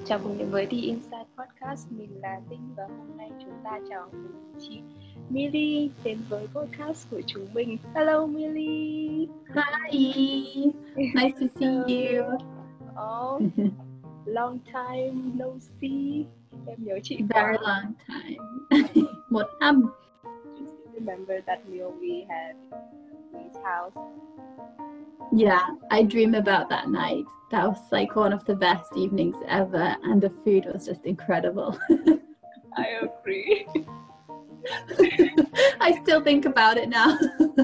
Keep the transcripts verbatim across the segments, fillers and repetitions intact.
Chào mừng đến với The Inside Podcast, mình là Tinh và hôm nay chúng ta chào mừng chị Milly đến với podcast của chúng mình. Hello Milly. Hi, nice to see you. Oh, long time no see. Em nhớ chị Very quá. long time. Một năm. You still remember that meal we had at Lee's house? Yeah, I dream about that night. That was like one of the best evenings ever, and the food was just incredible. I agree. I still think about it now.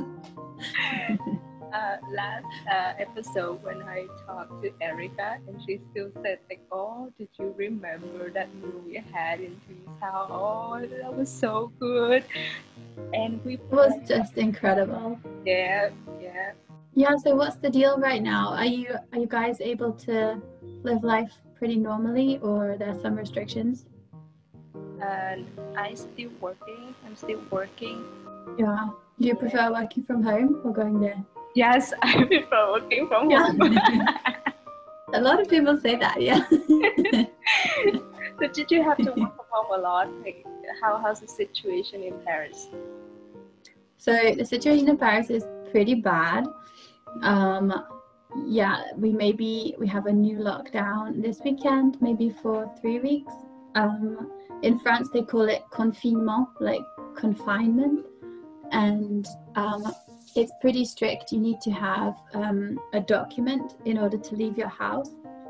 Uh, last uh, episode when I talked to Erica and she still said like, oh, did you remember that meal we had in Lee's house? Oh, that was so good. And we It was just incredible. Yeah, yeah. Yeah, so what's the deal right now? Are you are you guys able to live life pretty normally, or are there some restrictions? And I still working. I'm still working. Yeah. Do you prefer working from home or going there? Yes, I prefer working from Yeah. home. A lot of people say that, yeah. So did you have to work from home a lot? Like, how how's the situation in Paris? So the situation in Paris is pretty bad. Um, yeah, we maybe we have a new lockdown this weekend, maybe for three weeks. Um, in France, they call it confinement, like confinement, and um, it's pretty strict. You need to have um, a document in order to leave your house.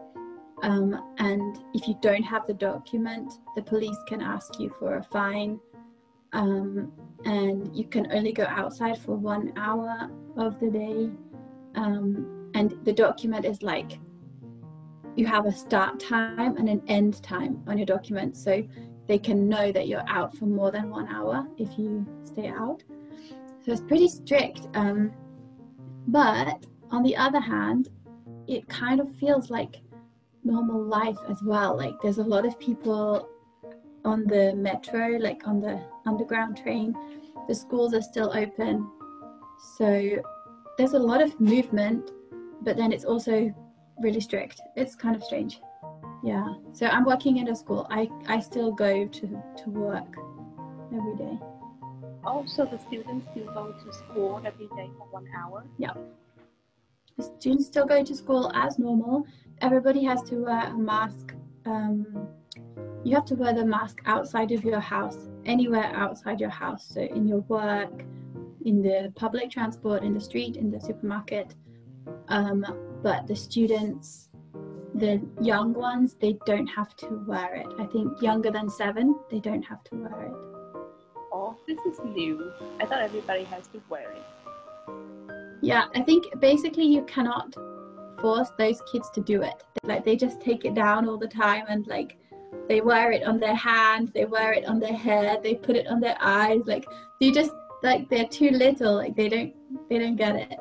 Um, and if you don't have the document, the police can ask you for a fine. Um, and you can only go outside for one hour of the day. Um, and the document is like, you have a start time and an end time on your document. So they can know that you're out for more than one hour if you stay out. So it's pretty strict. Um, but on the other hand, it kind of feels like normal life as well. Like there's a lot of people on the metro, like on the underground train. The schools are still open. So there's a lot of movement, but then it's also really strict. It's kind of strange. Yeah. So I'm working in a school. I, I still go to, to work every day. Oh, so the students still go to school every day for one hour? Yeah. The students still go to school as normal. Everybody has to wear a mask. Um, you have to wear the mask outside of your house, anywhere outside your house. So in your work, in the public transport, in the street, in the supermarket. Um, but the students, the young ones, they don't have to wear it. I think younger than seven, they don't have to wear it. Oh, this is new. I thought everybody has to wear it. Yeah, I think basically you cannot force those kids to do it. Like they just take it down all the time, and like they wear it on their hand, they wear it on their head, they put it on their eyes. Like they just like they're too little. Like they don't they don't get it.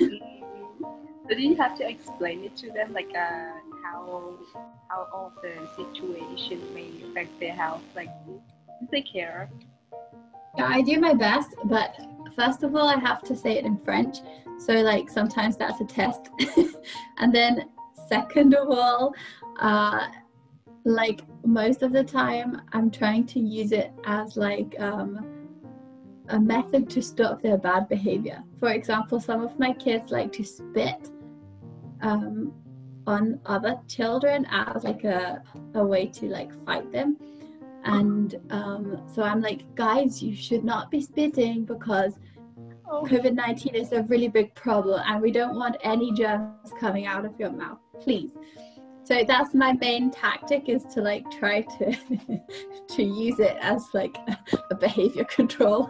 So do you have to explain it to them, like uh, how how all the situation may affect their health? Like, do they care? Yeah, I do my best, but first of all, I have to say it in French. So like sometimes that's a test. And then second of all, uh, like most of the time I'm trying to use it as like um, a method to stop their bad behavior. For example, some of my kids like to spit um, on other children as like a, a way to like fight them. And um, so I'm like, guys, you should not be spitting because oh. COVID nineteen is a really big problem and we don't want any germs coming out of your mouth, please. So that's my main tactic, is to like try to to use it as like a, a behavior control.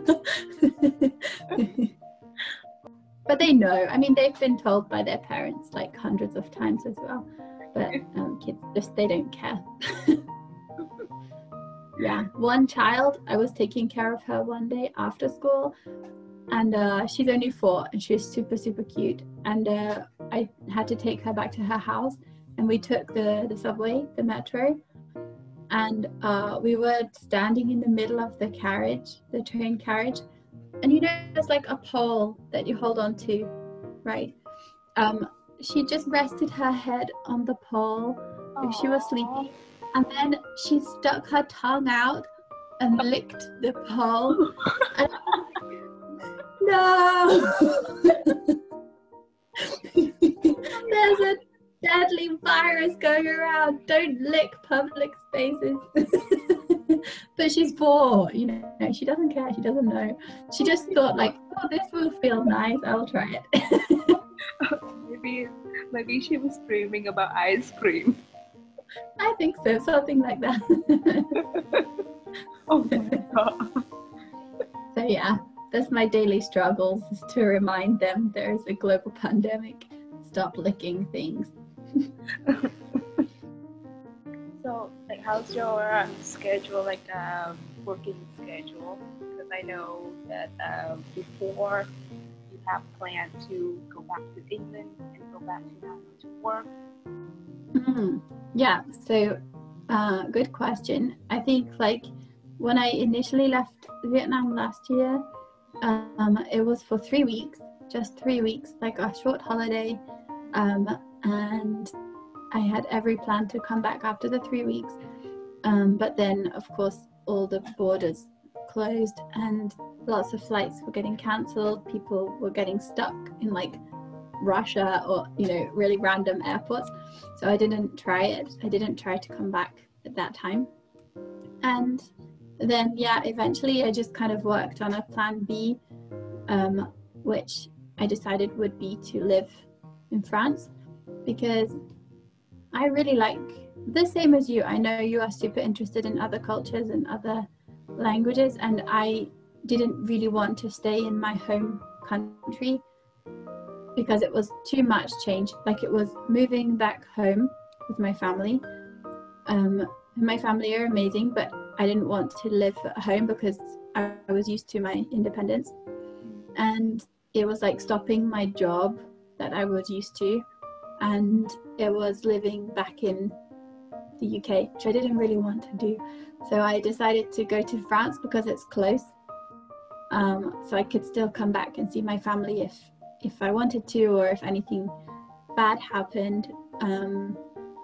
But they know. I mean, they've been told by their parents like hundreds of times as well. But um, kids just, they don't care. Yeah, one child, I was taking care of her one day after school, and uh, she's only four and she's super, super cute. And uh, I had to take her back to her house, and we took the, the subway, the metro, and uh, we were standing in the middle of the carriage, the train carriage, and you know, there's like a pole that you hold on to, right? Um, she just rested her head on the pole She was sleeping, and then she stuck her tongue out and licked the pole. And no! There's a deadly virus going around. Don't lick public spaces. But she's four, you know, she doesn't care, she doesn't know. She just thought like, oh, this will feel nice, I'll try it. maybe maybe she was dreaming about ice cream. I think so, something like that. Oh my god. So yeah, that's my daily struggles, is to remind them there is a global pandemic. Stop licking things. So, like, how's your um, schedule, like, um, working schedule? Because I know that um, before you have planned to go back to England and go back to Vietnam to work. Mm, yeah, so uh, good question. I think like when I initially left Vietnam last year, um, it was for three weeks, just three weeks, like a short holiday, um, and I had every plan to come back after the three weeks. Um, but then, of course, all the borders closed and lots of flights were getting cancelled. People were getting stuck in like Russia or, you know, really random airports. So I didn't try it. I didn't try to come back at that time. And then, yeah, eventually I just kind of worked on a plan B, um, which I decided would be to live in France, because I really like, the same as you, I know you are super interested in other cultures and other languages, and I didn't really want to stay in my home country because it was too much change. Like, it was moving back home with my family. Um, my family are amazing, but I didn't want to live at home because I was used to my independence. And it was like stopping my job that I was used to. And it was living back in the U K, which I didn't really want to do. So I decided to go to France because it's close. Um, so I could still come back and see my family if, if I wanted to, or if anything bad happened. Um,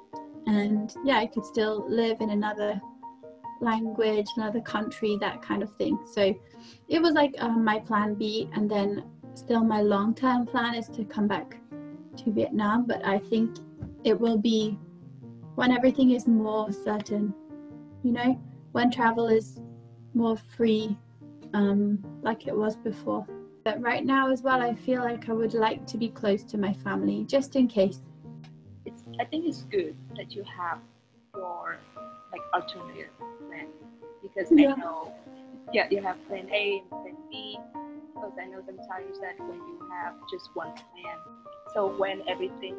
and yeah, I could still live in another language, another country, that kind of thing. So it was like um, my plan B, and then still my long-term plan is to come back to Vietnam, but I think it will be when everything is more certain, you know, when travel is more free, um, like it was before. But right now as well, I feel like I would like to be close to my family, just in case. It's, I think it's good that you have your like alternative plan, because Yeah. I know, yeah, you have plan A and plan B, because I know sometimes that when you have just one plan, so when everything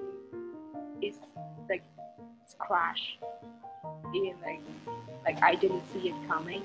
is like it's crash, in like like I didn't see it coming.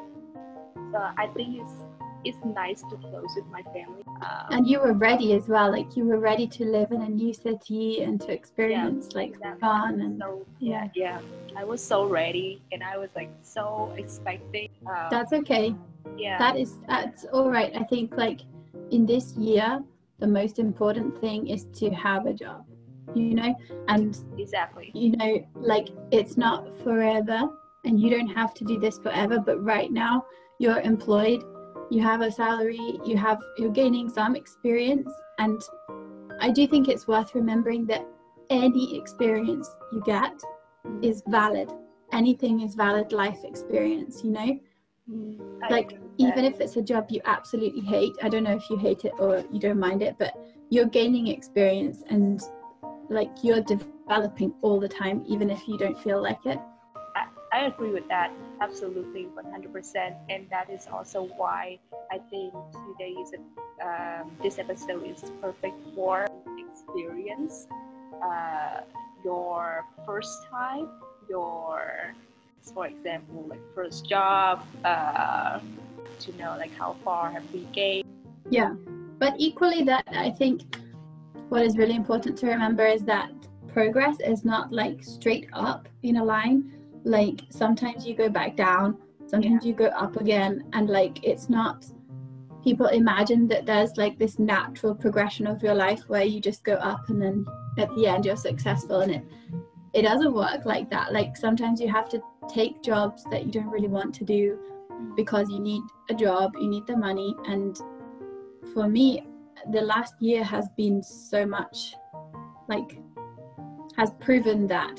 So I think it's it's nice to close with my family. Um, And you were ready as well, like you were ready to live in a new city and to experience yeah, like exactly. fun and So yeah, yeah, I was so ready, and I was like so expecting. Um, that's okay. yeah, That is, that's all right. I think like in this year, the most important thing is to have a job, you know, and exactly. you know, like it's not forever and you don't have to do this forever, but right now you're employed, you have a salary, you have, you're gaining some experience. And I do think it's worth remembering that any experience you get is valid. Anything is valid life experience, you know. Mm, Like even if it's a job you absolutely hate, I don't know if you hate it or you don't mind it, but you're gaining experience and like you're developing all the time, even if you don't feel like it. I, I agree with that, absolutely, one hundred percent. And that is also why I think today's um, this episode is perfect for experience. Uh, your first time, your, for example, like first job, uh, to know like how far have we gained. Yeah, but equally that I think what is really important to remember is that progress is not like straight up in a line. Like sometimes you go back down, sometimes Yeah. you go up again, and like it's not, people imagine that there's like this natural progression of your life where you just go up and then at the end you're successful, and it it doesn't work like that. Like sometimes you have to take jobs that you don't really want to do because you need a job, you need the money. And for me, the last year has been so much like has proven that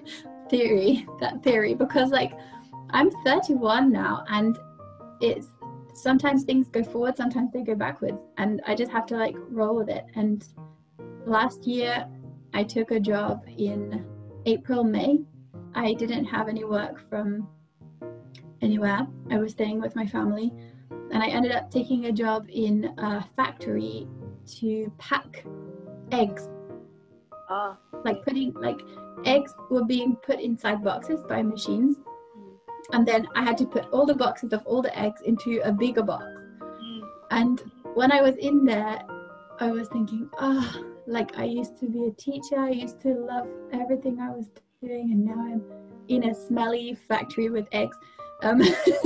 theory that theory because like I'm thirty-one now, and it's sometimes things go forward, sometimes they go backwards, and I just have to like roll with it. And last year I took a job in April, May. I didn't have any work from anywhere. I was staying with my family, and I ended up taking a job in a factory to pack eggs. Oh. Like putting like eggs were being put inside boxes by machines, mm. and then I had to put all the boxes of all the eggs into a bigger box. Mm. And when I was in there, I was thinking, ah, oh, like I used to be a teacher, I used to love everything I was doing, and now I'm in a smelly factory with eggs. Um,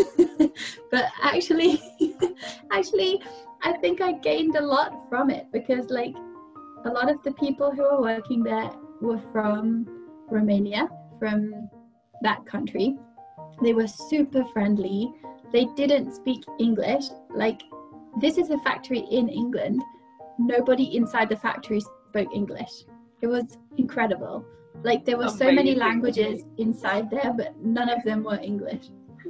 but actually, actually, I think I gained a lot from it, because like a lot of the people who were working there were from Romania, from that country. They were super friendly. They didn't speak English. Like, this is a factory in England. Nobody inside the factory spoke English. It was incredible. Like, there were Amazing. So many languages inside there, but none of them were English.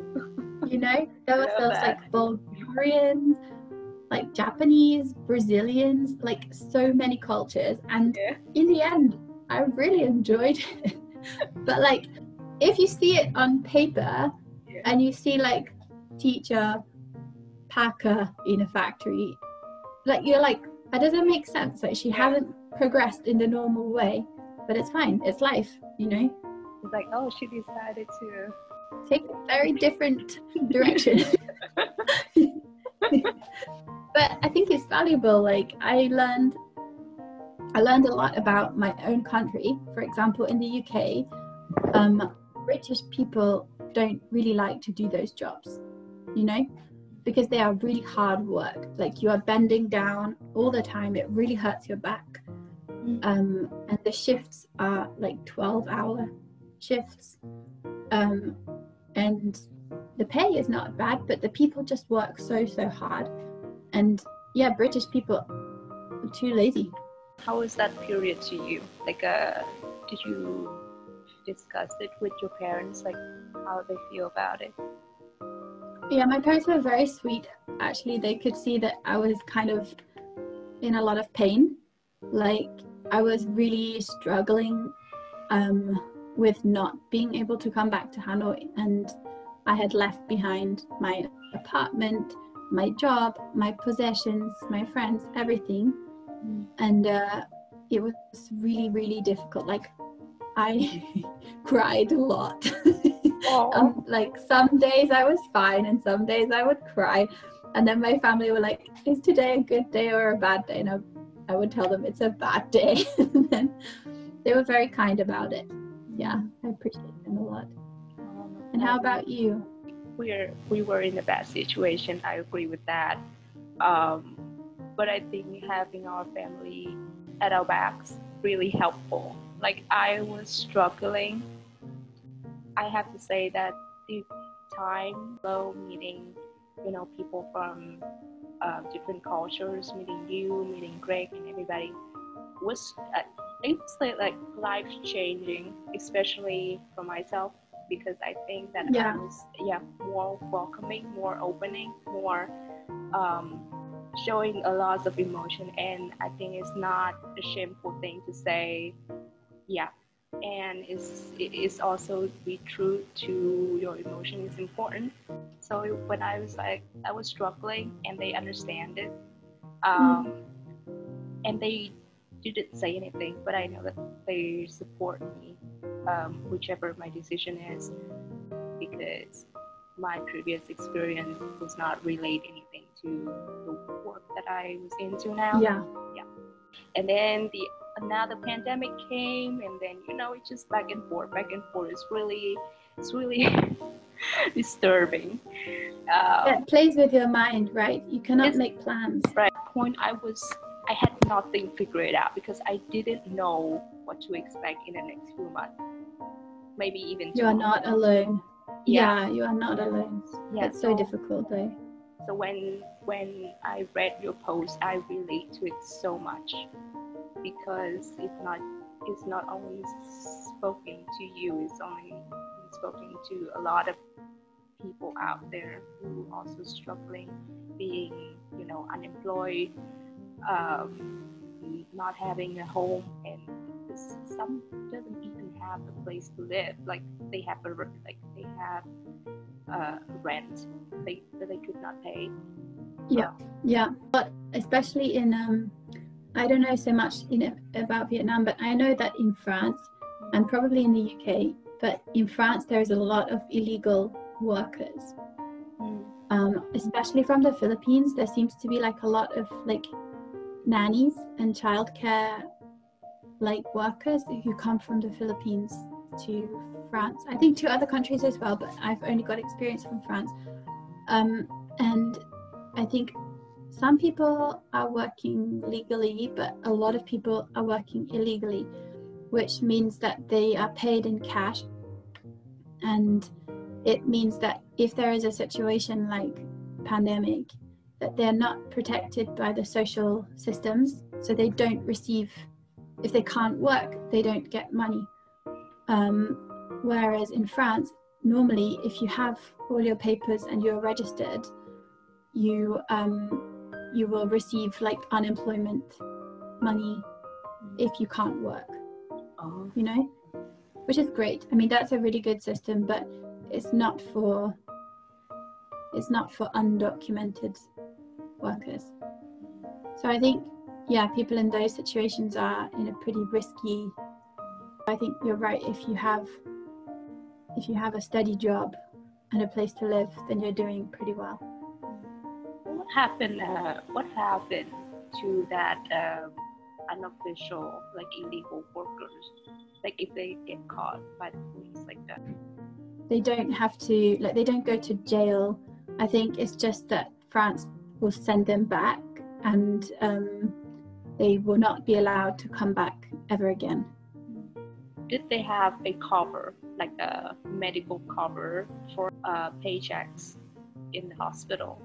You know, there was those like Bulgarians, like Japanese, Brazilians, like so many cultures. And yeah. in the end, I really enjoyed it. But like, if you see it on paper yeah. and you see like teacher, packer in a factory, like you're like, that doesn't make sense. Like she yeah. hasn't progressed in the normal way, but it's fine. It's life, you know? It's like, oh, she decided to take a very different direction. But I think it's valuable. Like I learned, I learned a lot about my own country. For example, in the U K, um, British people don't really like to do those jobs, you know, because they are really hard work. Like you are bending down all the time. It really hurts your back. Um, and the shifts are like twelve hour shifts. Um, and the pay is not bad, but the people just work so, so hard. And yeah, British people are too lazy. How was that period to you? Like, uh, did you discuss it with your parents, like how they feel about it? Yeah, my parents were very sweet. Actually, they could see that I was kind of in a lot of pain. Like I was really struggling um, with not being able to come back to Hanoi, and I had left behind my apartment, my job, my possessions, my friends, everything. Mm. And uh, it was really, really difficult. Like I cried a lot. um, like some days I was fine and some days I would cry. And then my family were like, is today a good day or a bad day? And I, I would tell them it's a bad day. And then they were very kind about it. Yeah, I appreciate them a lot. And how about you? We're, we were in a bad situation. I agree with that. Um, but I think having our family at our backs really helpful. Like I was struggling. I have to say that the time, though, meeting, you know, people from uh, different cultures, meeting you, meeting Greg and everybody was, uh, it was like, like life changing, especially for myself. Because I think that yeah. I was yeah more welcoming, more opening, more um, showing a lot of emotion, and I think it's not a shameful thing to say, yeah, and it's it is also be true to your emotion is important. So when I was like I was struggling, and they understand it, um, mm. and they didn't say anything, but I know that they support me. Um, whichever my decision is, because my previous experience does not relate anything to the work that I was into now. Yeah. Yeah. And then the another pandemic came, and then you know it's just back and forth, back and forth. It's really, it's really disturbing. Um, it plays with your mind, right? You cannot make plans. Right. Point I was, I had nothing figured out because I didn't know what to expect in the next few months. maybe even You are tomorrow. not alone. Yeah, Yeah, you are not alone. yeah. It's so difficult though. So when when I read your post, I relate to it so much, because it's not it's not only spoken to you, it's only spoken to a lot of people out there who also struggling, being, you know, unemployed, um, not having a home, and some doesn't even have a place to live. Like they have a like they have uh, rent they that they could not pay. Yeah, yeah. But especially in um, I don't know so much in about Vietnam, but I know that in France and probably in the U K, but in France there is a lot of illegal workers. Mm. Um, especially from the Philippines, there seems to be like a lot of like nannies and childcare like workers who come from the Philippines to France. I think to other countries as well, but I've only got experience from France. Um, and I think some people are working legally, but a lot of people are working illegally, which means that they are paid in cash. And it means that if there is a situation like pandemic, that they're not protected by the social systems, so they don't receive, if they can't work, they don't get money. Um, whereas in France, normally if you have all your papers and you're registered, you um, you will receive like unemployment money if you can't work. Oh. You know, which is great. I mean, that's a really good system, but it's not for it's not for undocumented workers. So I think, yeah, people in those situations are in a pretty risky. I think you're right. If you have if you have a steady job and a place to live, then you're doing pretty well. What happened? Uh, what happened to that uh, unofficial, like illegal workers? Like if they get caught by the police like that? They don't have to, like, they don't go to jail. I think it's just that France will send them back, and um, they will not be allowed to come back ever again. Did they have a cover, like a medical cover for uh, paychecks in the hospital?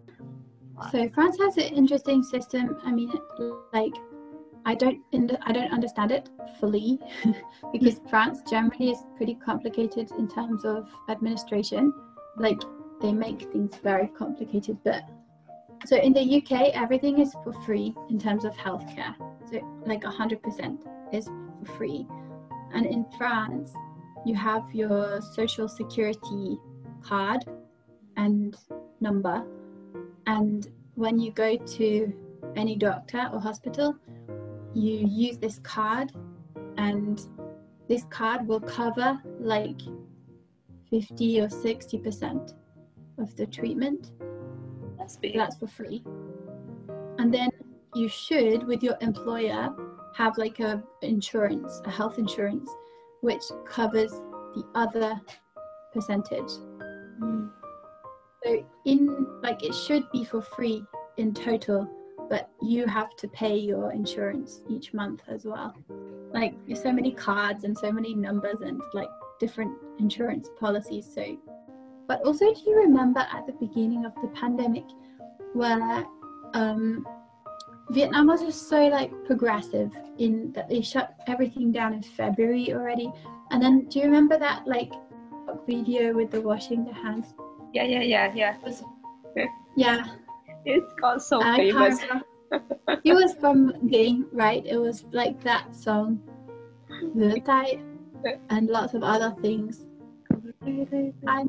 So France has an interesting system. I mean, like, I don't I don't understand it fully because France generally is pretty complicated in terms of administration. Like, they make things very complicated. But so in the U K, everything is for free in terms of healthcare. So like one hundred percent is for free. And in France, you have your social security card and number. And when you go to any doctor or hospital, you use this card, and this card will cover like fifty or sixty percent of the treatment. That's big. That's for free. And then you should, with your employer, have like a insurance, a health insurance, which covers the other percentage. Mm. So in like it should be for free in total, but you have to pay your insurance each month as well. Like, there's so many cards and so many numbers and like different insurance policies. So, but also, do you remember at the beginning of the pandemic where um, Vietnam was just so like progressive in that they shut everything down in February already? And then do you remember that like video with the washing the hands? Yeah, yeah, yeah, yeah. It was, yeah. It's got so I famous. It was from Game, right? It was like that song, The Tide, and lots of other things. I'm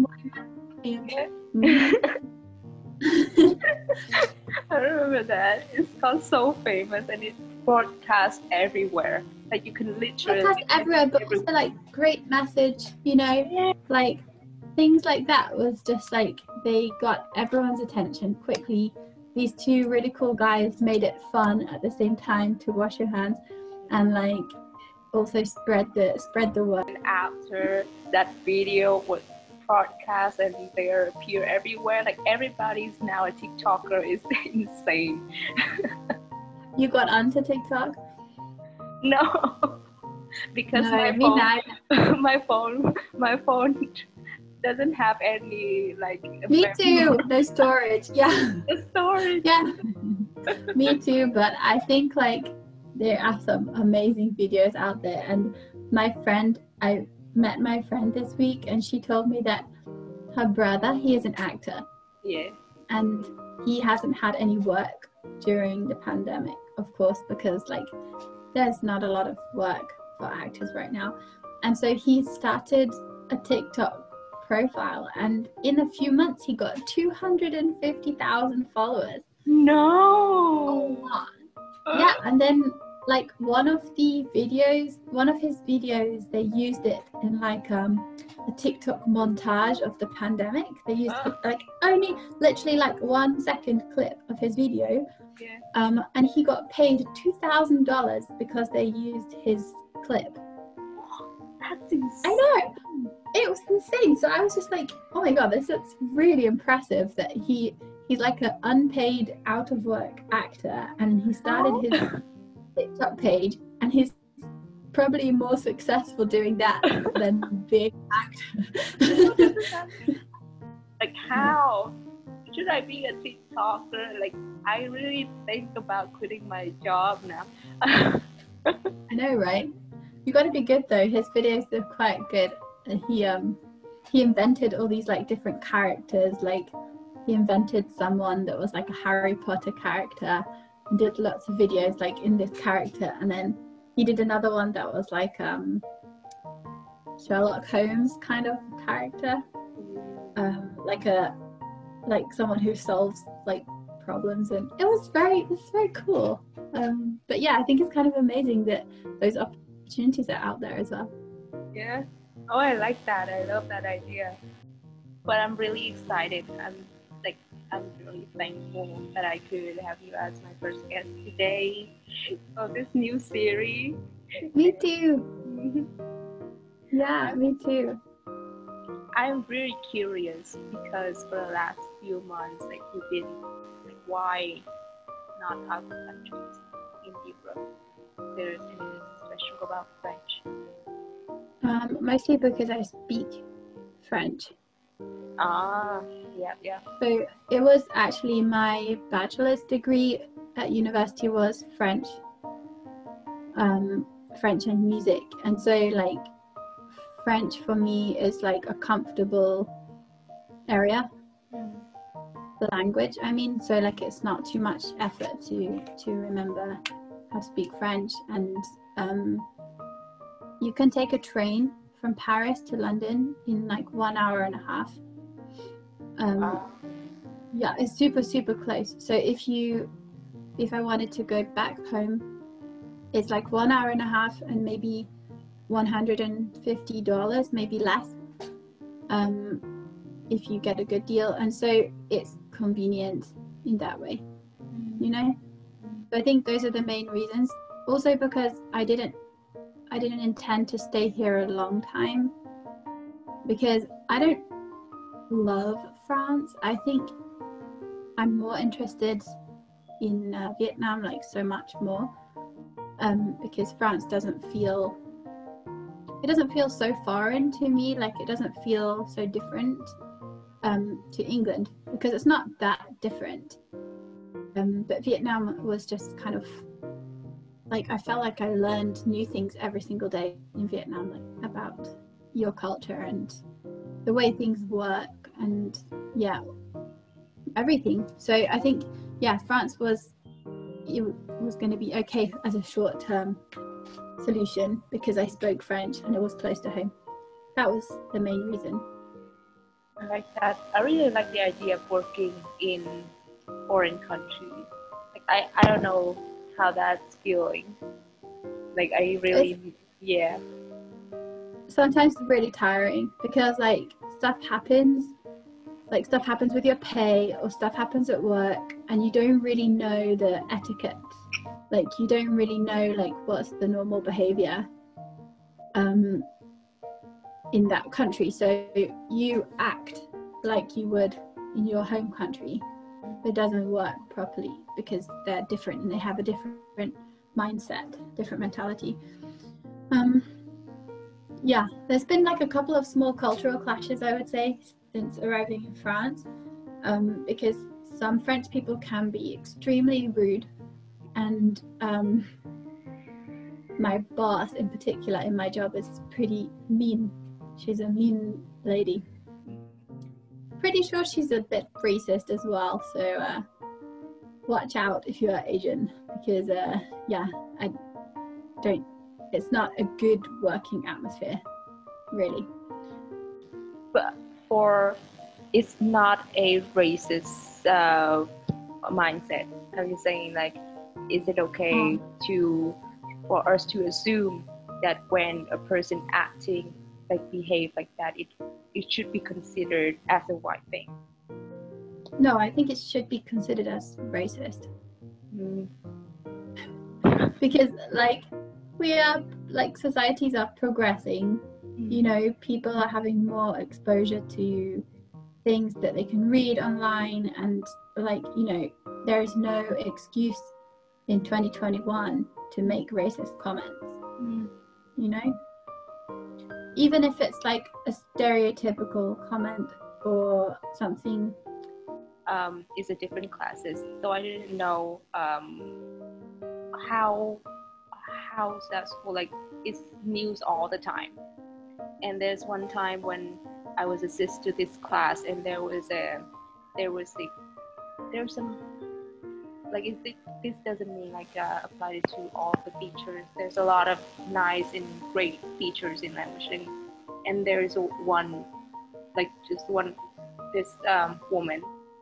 I remember that. It's got so famous and it broadcast everywhere. Like you can literally broadcast everywhere, but also like great message, you know, yeah. like things like that was just like they got everyone's attention quickly. These two really cool guys made it fun at the same time to wash your hands and like also spread the spread the word. And after that video was broadcast and they appear everywhere, like everybody's now a TikToker. Is insane. You got onto TikTok? No. because No, my me neither. phone, my phone, my phone doesn't have any like Me too. memory No storage. Yeah. storage. Yeah. Me too. But I think like there are some amazing videos out there. And my friend, I met my friend this week, and she told me that her brother, he is an actor, Yeah. and he hasn't had any work during the pandemic, of course, because like there's not a lot of work for actors right now. And so he started a TikTok profile, and in a few months he got two hundred fifty thousand followers. No. Yeah, and then like one of the videos, one of his videos, they used it in like um a TikTok montage of the pandemic. They used like only literally like one second clip of his video. Yeah. Um, and he got paid two thousand dollars because they used his clip. That's insane. I know, it was insane. So I was just like, oh my god, this is really impressive that he he's like an unpaid, out of work actor, and he started his TikTok page, and he's probably more successful doing that than being an actor. Like how? Should I be a TikToker? Like I really think about quitting my job now. I know, right? You got to be good though. His videos are quite good. And he um he invented all these like different characters. Like he invented someone that was like a Harry Potter character, and did lots of videos like in this character. And then he did another one that was like um Sherlock Holmes kind of character, um like a like someone who solves like problems, and it was very it's very cool. Um but yeah, I think it's kind of amazing that those opportunities are out there as well. Yeah. Oh, I like that. I love that idea. But I'm really excited. I'm like I'm really thankful that I could have you as my first guest today of this new series. Me too. Yeah, me too. I'm very curious because for the last few months, like you've been like, why not other countries in Europe? There's anything special about French? Um, mostly because I speak French. Ah, yeah, yeah. So it was actually my bachelor's degree at university was French, um, French and music, and so like French for me is like a comfortable area, Mm. the language. I mean, so like it's not too much effort to to remember how to speak French, and um, you can take a train from Paris to London in like one hour and a half. Um, Ah. yeah, it's super super close. So if you if I wanted to go back home, it's like one hour and a half and maybe one hundred fifty dollars, maybe less, um, if you get a good deal. And so it's convenient in that way, you know. So I think those are the main reasons. Also because I didn't I didn't intend to stay here a long time, because I don't love France. I think I'm more interested in uh, Vietnam, like so much more, um, because France doesn't feel it doesn't feel so foreign to me. Like it doesn't feel so different um, to England, because it's not that different. Um, but Vietnam was just kind of like, I felt like I learned new things every single day in Vietnam, like about your culture and the way things work, and yeah, everything. So I think, yeah, France was it was going to be okay as a short-term solution because I spoke French and it was close to home. That was the main reason. I like that. I really like the idea of working in foreign countries. Like I, I don't know how that's feeling. Like I really, it's, yeah. Sometimes it's really tiring because like stuff happens, like stuff happens with your pay or stuff happens at work, and you don't really know the etiquette. Like you don't really know like what's the normal behavior um, in that country. So you act like you would in your home country. It doesn't work properly because they're different and they have a different mindset, different mentality. Um, yeah, there's been like a couple of small cultural clashes, I would say, since arriving in France, um, because some French people can be extremely rude, and um, my boss in particular in my job is pretty mean. She's a mean lady. Pretty sure she's a bit racist as well, so uh, watch out if you are Asian, because uh, yeah, I don't, it's not a good working atmosphere, really. But for it's not a racist uh, mindset. Are you saying like, is it okay Oh. to for us to assume that when a person acting like behave like that, it it should be considered as a white thing? No, I think it should be considered as racist. Mm. Because like we are, like societies are progressing, Mm. you know, people are having more exposure to things that they can read online, and like, you know, there is no excuse in twenty twenty-one to make racist comments. Mm. You know, even if it's like a stereotypical comment or something. Um, it's a different classes, so I didn't know um, how how's that school, like it's news all the time. And there's one time when I was assist to this class, and there was a there was a there's some like it, this doesn't mean like uh, apply it to all the teachers. There's a lot of nice and great teachers in language, and, and there is a one like just one this um, woman,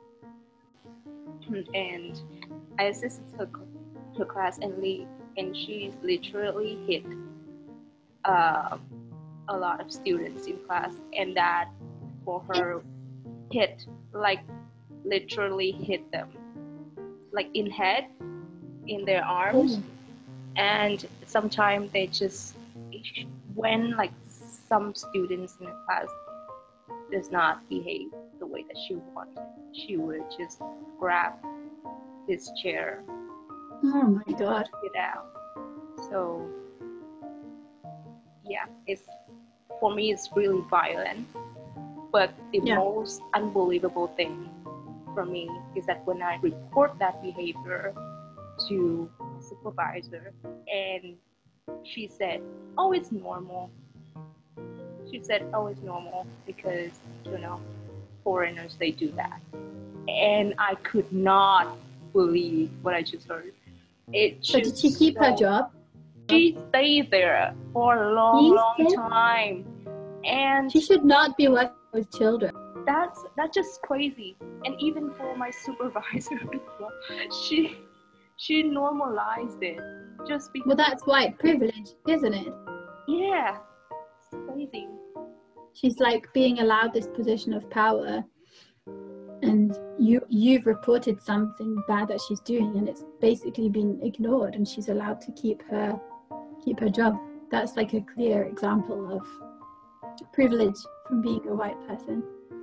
and I assisted her her class, and le- and she literally hit uh, a lot of students in class, and that for her hit like literally hit them like in head, in their arms. Ooh. And sometimes they just, when like some students in the class does not behave the way that she wanted, she would just grab this chair. Oh my god. Get out. So yeah, it's for me it's really violent. But the Yeah. most unbelievable thing for me is that when I report that behavior to my supervisor, and she said, oh, it's normal. She said, oh, it's normal because, you know, foreigners, they do that. And I could not believe what I just heard. It So did she keep so, her job? She stayed there for a long, She long stayed? time. And She should not be working with children. that's that's just crazy. And even for my supervisor, she she normalized it just because. Well, that's white privilege, isn't it? Yeah, it's crazy. She's like being allowed this position of power, and you you've reported something bad that she's doing, and it's basically been ignored, and she's allowed to keep her keep her job. That's like a clear example of privilege from being a white person.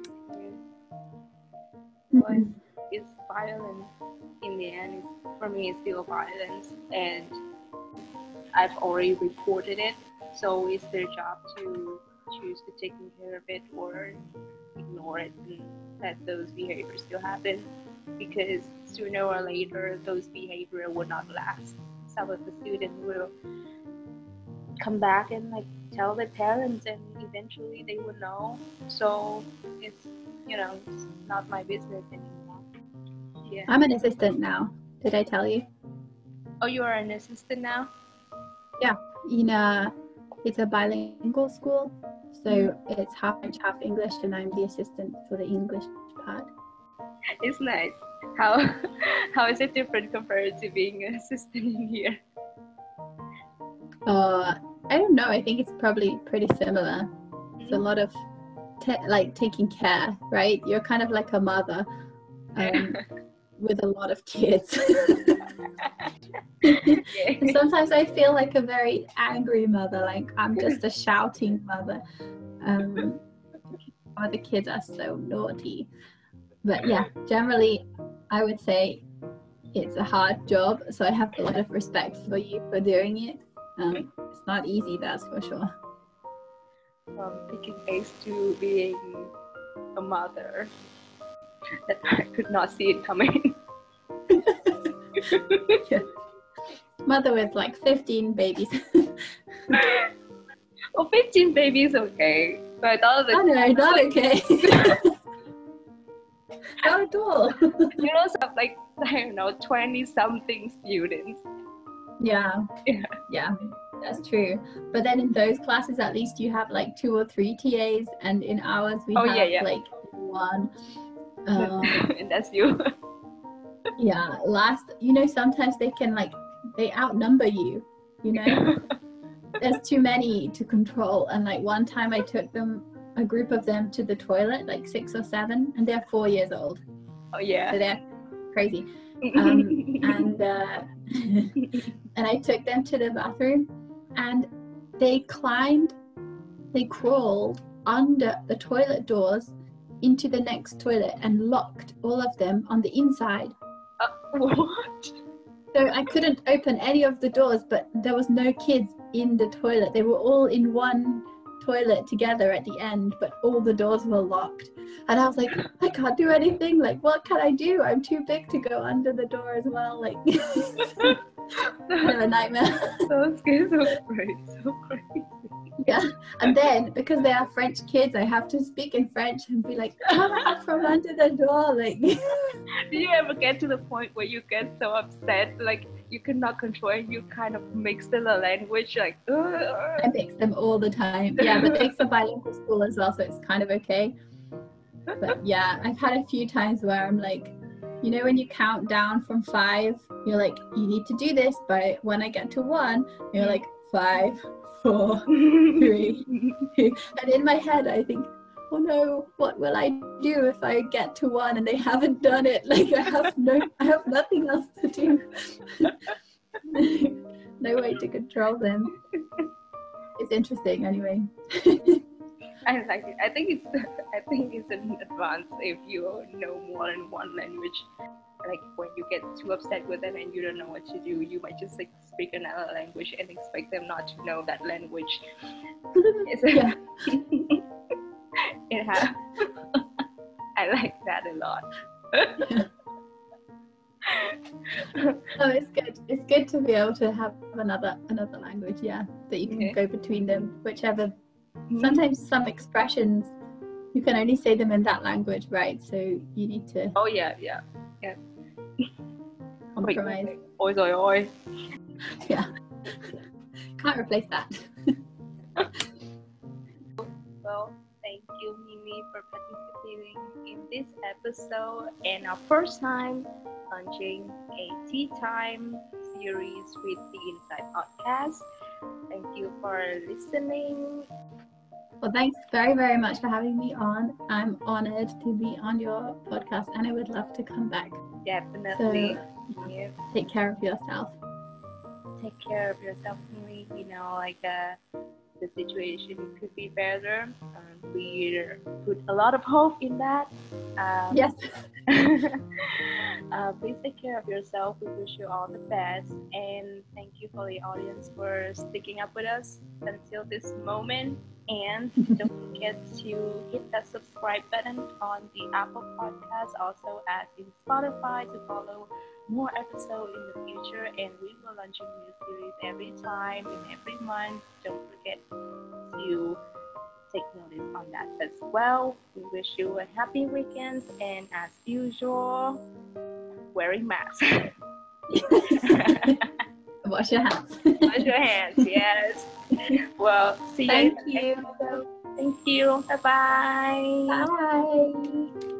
But mm-hmm. It's violent in the end. It's, for me, it's still violence, and I've already reported it. So it's their job to choose to take care of it or ignore it and let those behaviors still happen. Because sooner or later, those behavior will not last. Some of the students will come back and like tell their parents, and eventually they will know. So it's, you know, it's not my business anymore. Yeah. I'm an assistant now. Did I tell you? Oh, you are an assistant now? Yeah, in a, it's a bilingual school, so mm-hmm. It's half French, half English, and I'm the assistant for the English part. It's nice. How how is it different compared to being an assistant in here? Uh, I don't know. I think it's probably pretty similar. Mm-hmm. It's a lot of te- like taking care, right? You're kind of like a mother. Um, with a lot of kids. And sometimes I feel like a very angry mother, like I'm just a shouting mother. Um, or the kids are so naughty. But yeah, generally I would say it's a hard job, so I have a lot of respect for you for doing it. Um, it's not easy, that's for sure. From picking eggs to being a mother, that I could not see it coming. Yeah. Mother with like fifteen babies. Well, fifteen babies, okay. But I thought that. Oh no, not okay. Not at all. You also have like, I don't know, twenty something students. Yeah. Yeah. Yeah, that's true. But then in those classes, at least you have like two or three T As, and in ours we Oh, have yeah, yeah. like one. Um, And that's you. yeah, last, you know, sometimes they can like, they outnumber you, you know? There's too many to control. And like one time I took them, a group of them to the toilet, like six or seven, and they're four years old. Oh, yeah. So they're crazy. Um, and uh, and I took them to the bathroom, and they climbed, they crawled under the toilet doors into the next toilet and locked all of them on the inside. Uh, what? So I couldn't open any of the doors, but there was no kids in the toilet. They were all in one toilet together at the end, but all the doors were locked. And I was like, I can't do anything. Like, what can I do? I'm too big to go under the door as well. Like, kind of a nightmare. So scary, so crazy, so crazy. Yeah. And then because they are French kids, I have to speak in French and be like, come out from under the door. Like, Do you ever get to the point where you get so upset, like you cannot control and you kind of mix the language, like, uh, I mix them all the time. Yeah, but it's a bilingual school as well, so it's kind of okay. But yeah, I've had a few times where I'm like, you know, when you count down from five, you're like, you need to do this, but when I get to one, you're like, five, four, three, two. And in my head, I think, oh no, what will I do if I get to one and they haven't done it? Like, I have no, I have nothing else to do. No way to control them. It's interesting anyway. I like it. I think it's I think it's an advance if you know more than one language. Like when you get too upset with them and you don't know what to do, you might just like speak another language and expect them not to know that language. Yeah. It has. I like that a lot. Yeah. Oh, it's good. It's good to be able to have another another language, yeah, that you can Yeah. go between them, whichever. Mhm. Sometimes some expressions you can only say them in that language, right? So you need to Oh yeah, yeah. Yeah. compromise. Oi, oi, oi. Yeah. Can't replace that. Well, thank you, Mimi, for participating in this episode and our first time launching a tea time series with the Inside Podcast. Thank you for listening. Well, thanks very, very much for having me on. I'm honored to be on your podcast and I would love to come back. Definitely. So, Yeah. take care of yourself. Take care of yourself, Mimi. You know, like uh, the situation could be better. Um, we put a lot of hope in that. Um, Yes. uh, please take care of yourself. We wish you all the best. And thank you for the audience for sticking up with us until this moment. And don't forget to hit that subscribe button on the Apple Podcast, also as in Spotify, to follow more episodes in the future. And we will launch a new series every time and every month. Don't forget to take notice on that as well. We wish you a happy weekend, and as usual, wearing masks. Wash your hands. Wash your hands, yes. Well, see you. Thank in the you. next episode. Thank you. Bye-bye. Bye.